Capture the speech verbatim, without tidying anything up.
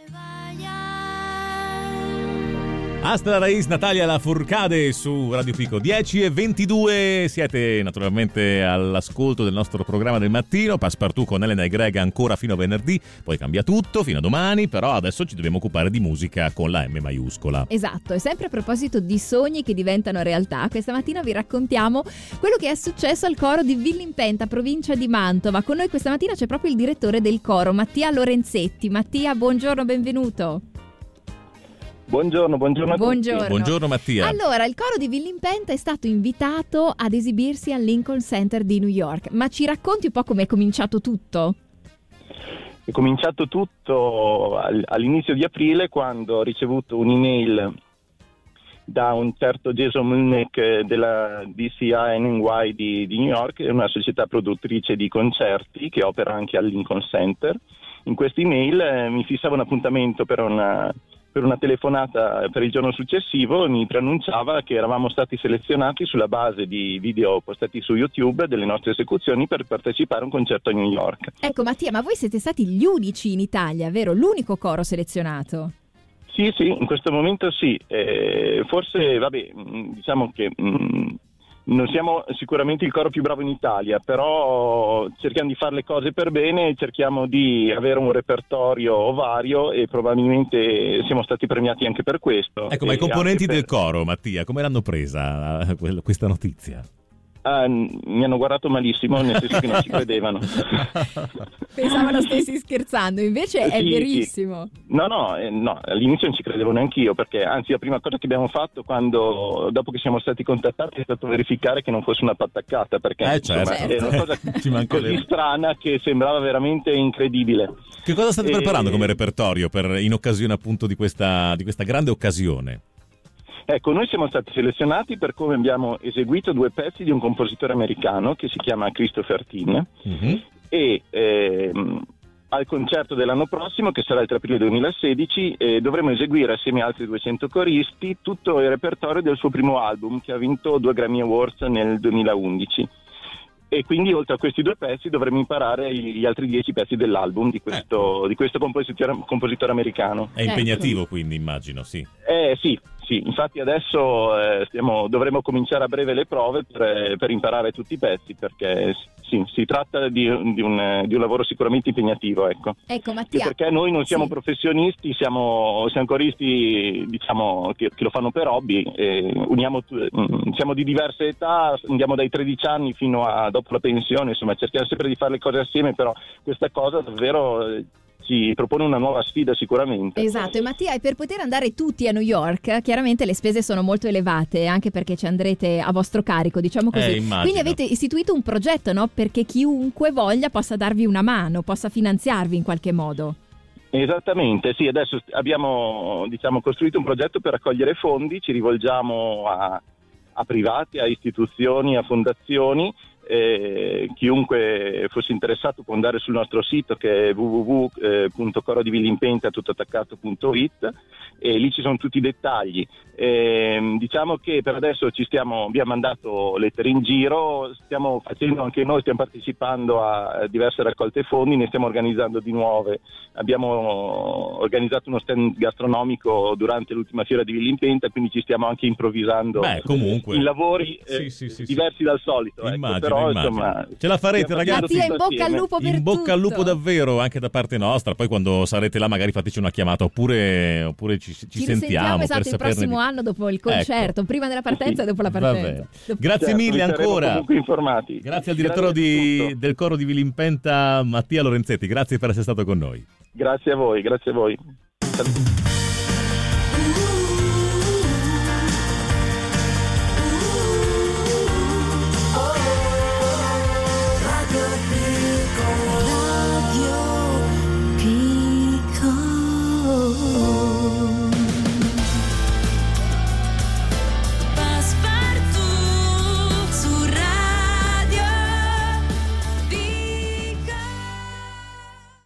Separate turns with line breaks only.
Astra Raiz, Natalia Lafourcade su Radio Pico. Dieci e ventidue, siete naturalmente all'ascolto del nostro programma del mattino, Passepartout con Elena e Greg ancora fino a venerdì, poi cambia tutto fino a domani, però adesso ci dobbiamo occupare di musica con la M maiuscola.
Esatto, e sempre a proposito di sogni che diventano realtà, questa mattina vi raccontiamo quello che è successo al coro di Villimpenta, provincia di Mantova. Con noi questa mattina c'è proprio il direttore del coro, Mattia Lorenzetti. Mattia, buongiorno, benvenuto.
Buongiorno, buongiorno a
buongiorno.
tutti.
Buongiorno Mattia.
Allora, il coro di Villimpenta è stato invitato ad esibirsi al Lincoln Center di New York, ma ci racconti un po' come è cominciato tutto?
È cominciato tutto all'inizio di aprile, quando ho ricevuto un'email da un certo Jason Mulnick della D C I N Y di, di New York, una società produttrice di concerti che opera anche al Lincoln Center. In questa email eh, mi fissava un appuntamento per una per una telefonata per il giorno successivo e mi preannunciava che eravamo stati selezionati sulla base di video postati su YouTube delle nostre esecuzioni per partecipare a un concerto a New York.
Ecco Mattia, ma voi siete stati gli unici in Italia, vero? L'unico coro selezionato?
Sì, sì, in questo momento sì. Eh, forse, vabbè, diciamo che mh, non siamo sicuramente il coro più bravo in Italia, però cerchiamo di fare le cose per bene, cerchiamo di avere un repertorio vario e probabilmente siamo stati premiati anche per questo.
Ecco, ma i componenti
per...
del coro, Mattia, come l'hanno presa uh, questa notizia?
Uh, mi hanno guardato malissimo, nel senso che non ci credevano.
Pensavano stessi scherzando, invece è
sì,
verissimo.
Sì. No, no, eh, no, all'inizio non ci credevo neanch'io, perché anzi la prima cosa che abbiamo fatto quando dopo che siamo stati contattati è stato verificare che non fosse una pataccata, perché
eh,
insomma,
certo.
è una cosa
ci
così strana che sembrava veramente incredibile.
Che cosa state
e...
preparando come repertorio per, in occasione appunto di questa, di questa grande occasione?
Ecco, noi siamo stati selezionati per come abbiamo eseguito due pezzi di un compositore americano che si chiama Christopher Tin, mm-hmm. e ehm, al concerto dell'anno prossimo, che sarà il tre aprile duemilasedici, eh, dovremo eseguire assieme a altri duecento coristi tutto il repertorio del suo primo album, che ha vinto due Grammy Awards nel duemilaundici. E quindi oltre a questi due pezzi dovremo imparare gli altri dieci pezzi dell'album di questo, eh. di questo compositore, compositore americano.
È impegnativo, quindi immagino, sì.
Eh sì, sì, infatti adesso eh, stiamo, dovremo cominciare a breve le prove per, per imparare tutti i pezzi, perché sì, si tratta di, di, un, di un lavoro sicuramente impegnativo, ecco.
Ecco Mattia.
Che perché noi non siamo
sì.
professionisti, siamo, siamo coristi, diciamo, che, che lo fanno per hobby, e uniamo, siamo di diverse età, andiamo dai tredici anni fino a dopo la pensione, insomma cerchiamo sempre di fare le cose assieme, però questa cosa davvero ci propone una nuova sfida sicuramente.
Esatto, e Mattia, e per poter andare tutti a New York chiaramente le spese sono molto elevate, anche perché ci andrete a vostro carico, diciamo così.
Eh,
quindi avete istituito un progetto, no? Perché chiunque voglia possa darvi una mano, possa finanziarvi in qualche modo.
Esattamente, sì, adesso abbiamo diciamo costruito un progetto per raccogliere fondi, ci rivolgiamo a, a privati, a istituzioni, a fondazioni. Eh, chiunque fosse interessato può andare sul nostro sito, che è w w w punto coro di villimpenta tutto attaccato punto i t, e lì ci sono tutti i dettagli. Eh, diciamo che per adesso ci stiamo, abbiamo mandato lettere in giro, stiamo facendo anche noi, stiamo partecipando a diverse raccolte fondi, ne stiamo organizzando di nuove. Abbiamo organizzato uno stand gastronomico durante l'ultima fiera di Villimpenta, quindi ci stiamo anche improvvisando.
Beh, comunque
in lavori eh,
sì, sì, sì,
diversi
sì.
dal solito.
Immagino,
ecco, però,
immagino.
Insomma,
ce la farete, ragazzi.
Mattia, in bocca al lupo per
in bocca
tutto.
al lupo davvero, anche da parte nostra. Poi quando sarete là magari fateci una chiamata, oppure, oppure ci, ci,
ci
sentiamo,
esatto,
per
il prossimo
di...
anno dopo il concerto, ecco. Prima della partenza e dopo la partenza.
Dopo... Grazie
certo,
mille ancora.
Comunque informati.
Grazie al direttore di, del coro di Villimpenta, Mattia Lorenzetti. Grazie per essere stato con noi.
Grazie a voi, grazie a voi. Saluti.